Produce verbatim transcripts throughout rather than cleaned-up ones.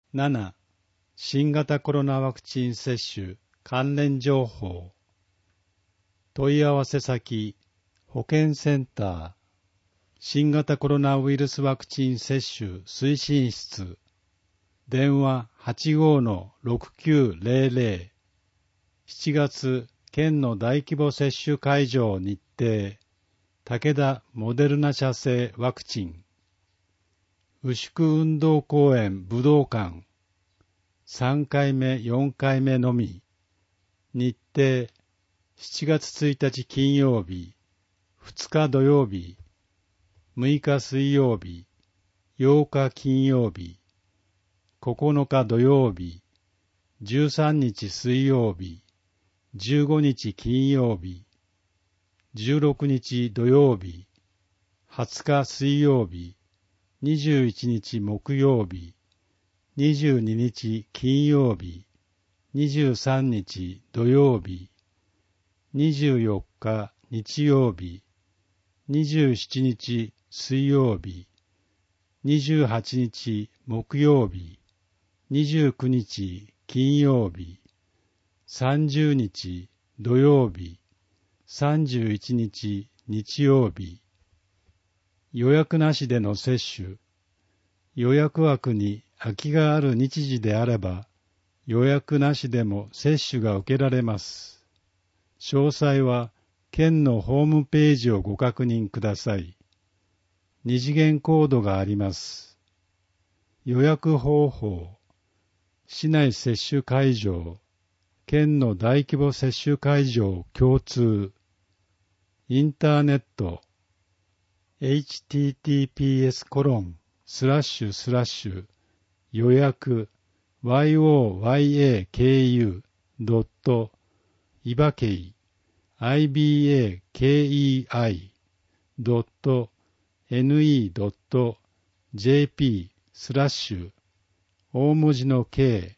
なな. 新型コロナワクチン接種関連情報。問い合わせ先、保健センター、新型コロナウイルスワクチン接種推進室、電話 はちごーのろくきゅうぜろぜろ、しちがつ県の大規模接種会場日程、武田モデルナ社製ワクチン、牛久運動公園武道館、さんかいめよんかいめのみ、日程しちがつついたち金曜日、ふつか土曜日、むいか水曜日、ようか金曜日、ここのか土曜日、じゅうさんにち水曜日、じゅうごにち金曜日、じゅうろくにち土曜日、はつか水曜日、にじゅういちにち木曜日、にじゅうににち金曜日、にじゅうさんにち土曜日、にじゅうよっか日曜日、にじゅうしちにち水曜日、にじゅうはちにち木曜日、にじゅうくにち金曜日、さんじゅうにち土曜日、さんじゅういちにち日曜日。予約なしでの接種。予約枠に空きがある日時であれば、予約なしでも接種が受けられます。詳細は県のホームページをご確認ください。二次元コードがあります。予約方法。市内接種会場。県の大規模接種会場共通。インターネット。エイチティーティーピーエスコロンスラッシュスラッシュ予約 ヨヤク ドットいばけい いばけい ドット ネット ドット ジェーピー スラッシュ大文字の K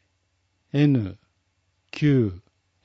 N Q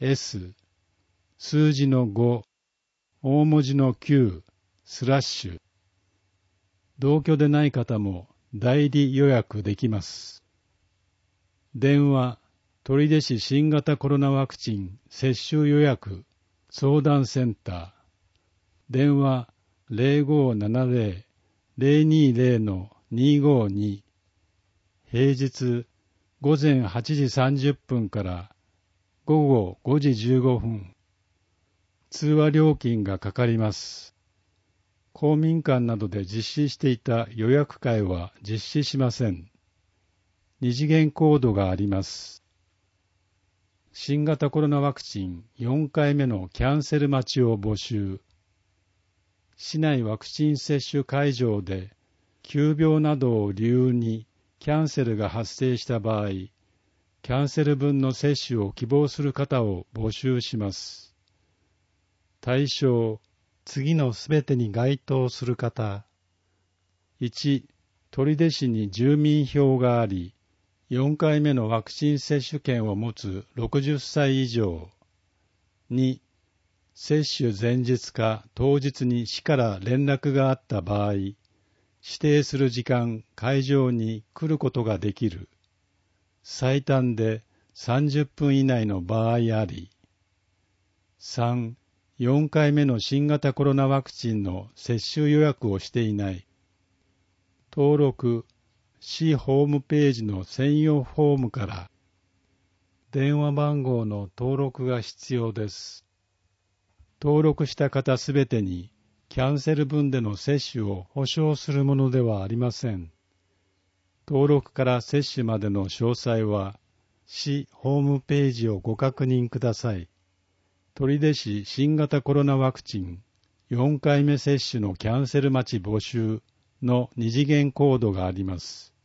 S 数字のご大文字のきゅうスラッシュ同居でない方も代理予約できます。電話、取手市新型コロナワクチン接種予約相談センター。電話 ゼロごーななゼロ ゼロにゼロのにごに。平日ごぜんはちじさんじゅっぷんからごごごじじゅうごふん。通話料金がかかります。公民館などで実施していた予約会は実施しません。二次元コードがあります。新型コロナワクチンよんかいめのキャンセル待ちを募集。市内ワクチン接種会場で急病などを理由にキャンセルが発生した場合、キャンセル分の接種を希望する方を募集します。対象次のすべてに該当する方。いち. 取手市に住民票があり、よんかいめのワクチン接種券を持つろくじゅっさい以上。に. 接種前日か当日に市から連絡があった場合、指定する時間、会場に来ることができる。最短でさんじゅっぷん以内の場合あり。さん. よんかいめの新型コロナワクチンの接種予約をしていない。登録、市ホームページの専用フォームから。電話番号の登録が必要です。登録した方すべてにキャンセル分での接種を保証するものではありません。登録から接種までの詳細は、市ホームページをご確認ください。取手市新型コロナワクチンよんかいめ接種のキャンセル待ち募集の二次元コードがあります。